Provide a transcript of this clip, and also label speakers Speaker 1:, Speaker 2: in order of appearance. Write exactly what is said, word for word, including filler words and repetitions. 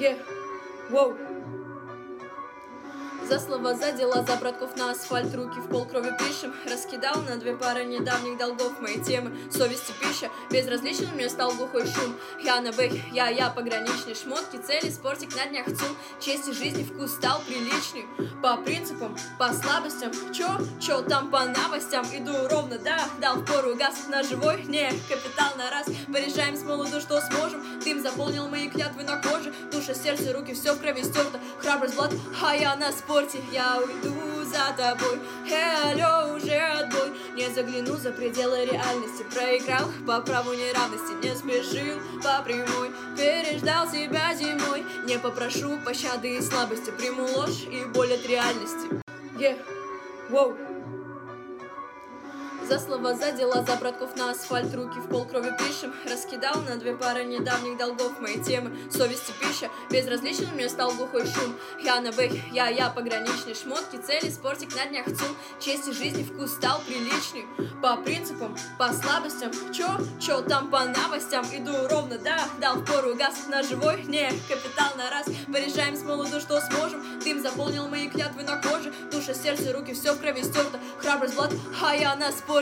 Speaker 1: Yeah. Wow. За слова, за дела, за братков на асфальт, руки в пол, крови пишем. Раскидал на две пары недавних долгов мои темы. Совести пища, безразличен мне стал глухой шум. Я на бэк, я, я пограничный. Шмотки, цели, спортик на днях цум. Чести жизни вкус стал приличный. По принципам, по слабостям. Чё, чё там по новостям? Иду ровно, да, дал впору газ на живой. Не, капитал на раз, порежаем смолу, да что сможем. Дым заполнил мои клятвы на коже. Душа, сердце, руки, все в крови стерто. Храбрость, блат, а я на спорте. Я уйду за тобой, алло, уже отбой. Не загляну за пределы реальности. Проиграл по праву неравности. Не спешил по прямой, переждал себя зимой. Не попрошу пощады и слабости. Приму ложь и боль от реальности. Yeah, wow. За слова, за дела, за братков на асфальт, руки в пол, крови пишем. Раскидал на две пары недавних долгов мои темы. Совести пища, безразличен мне стал глухой шум. Я на бэк, я, я пограничный. Шмотки, цели, спортик на днях цум. Чести жизни вкус стал приличный. По принципам, по слабостям. Чё, чё там по новостям? Иду ровно, да, дал впору газ на живой. Не, капитал на раз, порежаем смолу, да что сможем. Дым заполнил мои клятвы на коже. Душа, сердце, руки, все в крови стерто. Храбрость, блат, а я на спорте.